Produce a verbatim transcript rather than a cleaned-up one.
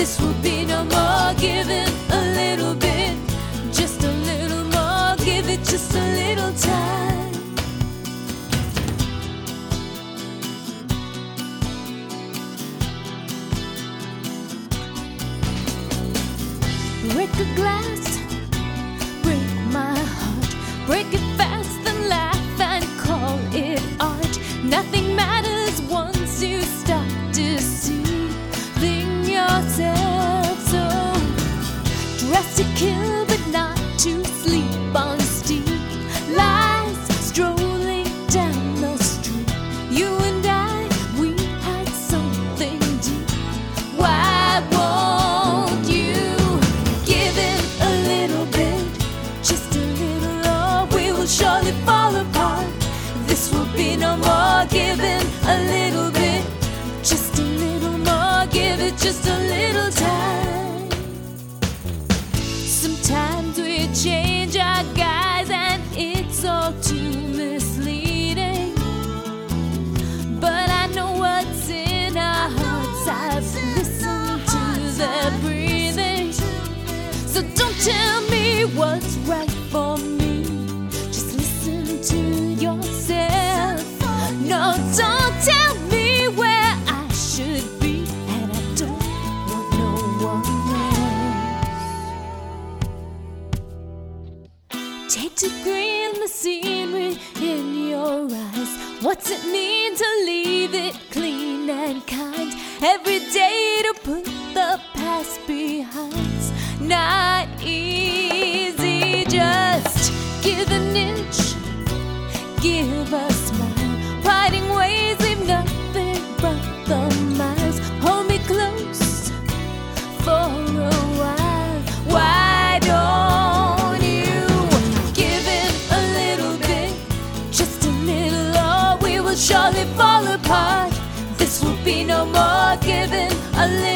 This will be no more giving a little bit, just a little more, give it just a little time. Break a glass, break my heart, break it fast and laugh and call it art. Nothing matters once you start deceiving yourself. So dress to kill but not to sleep on steep lies, strolling down the street. You and I, we had something deep. Why won't you give in a little bit, just a little, or we will surely fall apart. This will be no more giving a little bit, just a little more, give it just a little time. Sometimes we change our guise and it's all too misleading, but I know what's in our hearts. I've listened to their breathing, so don't tell me what's right for me, just listen to yourself. No, don't tell me where I should be, and I don't want no one else. Take to green the scenery in your eyes. What's it mean to leave it clean and kind? Every day to put the past behind's not easy. Just give an inch, give a smile. Parting ways leave nothing but the miles. Hold me close for a while. Why don't you give in a little bit, just a little, or we will surely fall apart. This will be no more giving a little